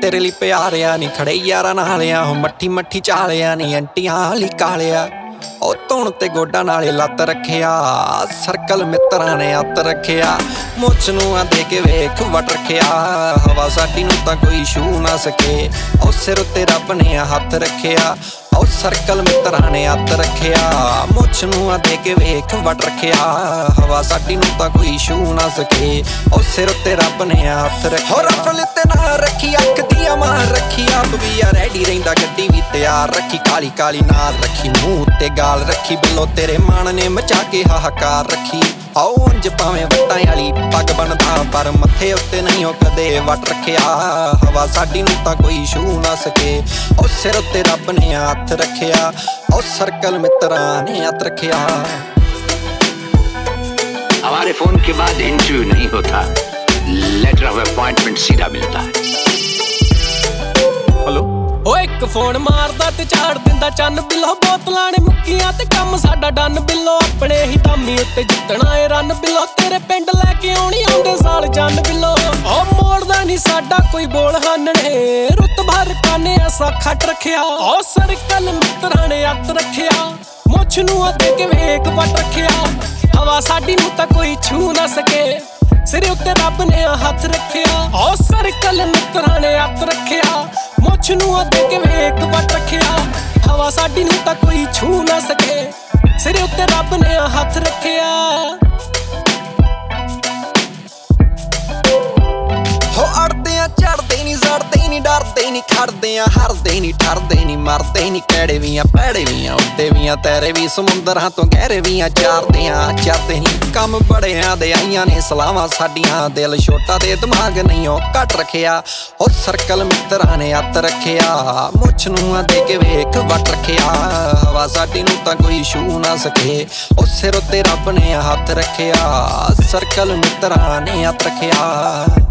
तेरे लिए प्यारिया नी खड़े यारा नालिया हो मट्ठी मट्ठी चालिया नी अंटियां ली कालिया ओ धुन ते गोडा नाले लत रखिया सर्कल मित्रां ने हत्थ रखिया मुछ नूं दे के वेख वट रखिया हवा साडी नूं तां कोई छू ना सके ओ सिर उत्ते रब ने हत्थ रखिया ओ सर्कल मित्रां ने हत्थ रखिया मुछ नूं दे के वेख वट रखिया हवा साडी नूं तां कोई छू ना सके ओ सिर उत्ते रब ने हत्थ रखिया हो रफल ते ना रखी अख दियां मार रखी आप भी आ रेडी रहिंदा गड्डी भी तैयार रखी काली काली नाल रखी मूंह ते गाल रखी बिल्लो तेरे मान ने मचा के हाहाकार रखी आओ अंज भावें वट्टां वाली पग बनदा पर मत्थे उत्ते नहीं कदे वट रखिया हवा साडी नूं तां कोई छू ना सके ओ सिर उत्ते रब ने हत्थ रखिया ओ सर्कल मित्रां ने हत्थ रखिया। हमारे फोन के बाद इंटरव्यू नहीं होता, लेटर ऑफ अपॉइंटमेंट सीधा मिलता है। हेलो ओ एक फोन मारदा ते झाड़ दिंदा चन्न बिल्लो बोतलां ने मुक्कियां ते कम साडा डन बिल्लो अपने ही दामी उत्ते जिੱਤਣਾ ਏ रन बिल्लो तेरे पिंड लैके आउणी आउंदे साल जन बिल्लो ओ मोड़दा नहीं साडा कोई बोल हानणे रुत भर काने ऐसा खट रखिया ओ सर्कल मित्रां ने हत्थ रखिया मुछ नूं दे के वेख वट रखिया हवा साडी नूं तां कोई छू ना सके सिर उत्ते रब ने हत्थ रखिया ओ सर्कल मित्रां ने हत्थ रखिया मुछ नूं दे के वेख वट रखिया हवा साडी नूं तां कोई छू ना सके सिर उत्ते रब ने हत्थ रखिया। हो अड़दे आ चढ़दे नी सड़दे नी डरदे नी खड़दे आ हरदे नी ठरदे नी मरदे नी कैड़े भी आ पैड़े भी आ उड़दे भी आ तैरे भी समुंदरां तो गहरे भी आ चरदे नी कम बड़ियां दे आईयां ने सलावां साडियां दिल छोटा ते दिमाग नहीं ओ घट रखिया ओ सर्कल मित्रां ने हत्थ रखिया मुछ नूं दे के वेख वट रखिया हवा साडी नूं तां कोई छू ना सके ओ सिर उत्ते रब ने हत्थ रखिया सर्कल मित्रां ने हत्थ रखिया।